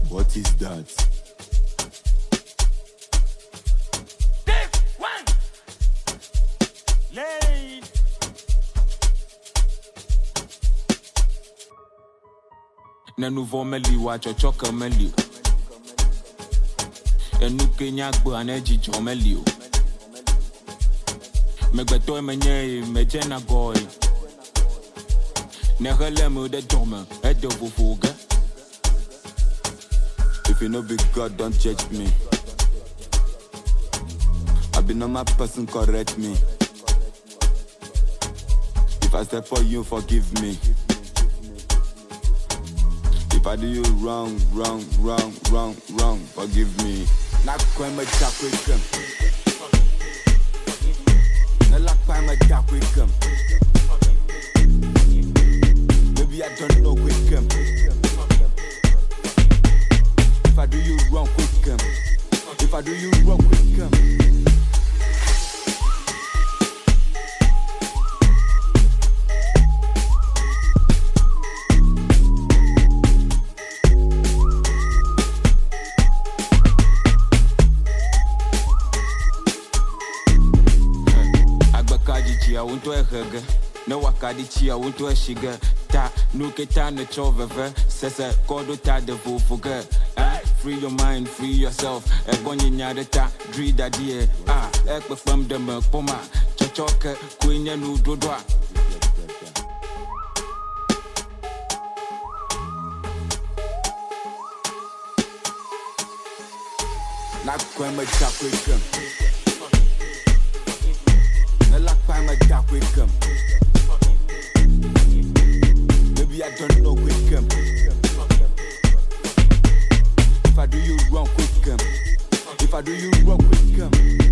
What is that? Take one. Lay. Na nouveau meli wa chochoka meli. Enu Kenya gbo aneji jo meli. Megbeto menye mejena goy. Ne relem de dome e de vuvuga. If you know big God, don't judge me. I be no my person, correct me. If I step for you, forgive me. If I do you wrong, forgive me. Not quite my jack with them. Not like quite my jack with them. Maybe I don't know with them. If I do you wrong, quick come. If I do you wrong, quick come. Agbakaji I want to hug. No wakadichi I want to shiga. Ta nuketa ne choveve. Sese kodo ta de vuvuga. Free your mind, free yourself. Ebonyi nyadeta, drida die. Ekpe fam de me poma. Chochoke, kwenye nu dodwa. Not quite my jack with them. Not like quite my jack with them. Maybe I don't know with them. If I do you wrong, quick come. If I do you wrong, quick come.